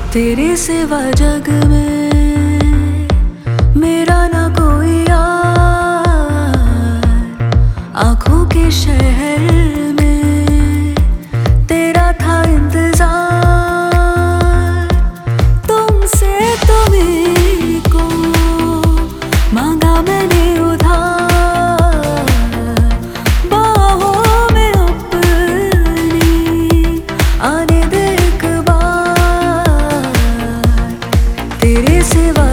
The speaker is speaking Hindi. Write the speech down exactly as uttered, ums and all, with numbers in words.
तेरे सिवा जग में मेरा ना कोई यार, आँखों के शहर में तेरा था इंतजार। तुमसे तुम्हीं को मांगा मैंने उधार, बाहों में अपनी आने दे एक बार। तेरे सिवा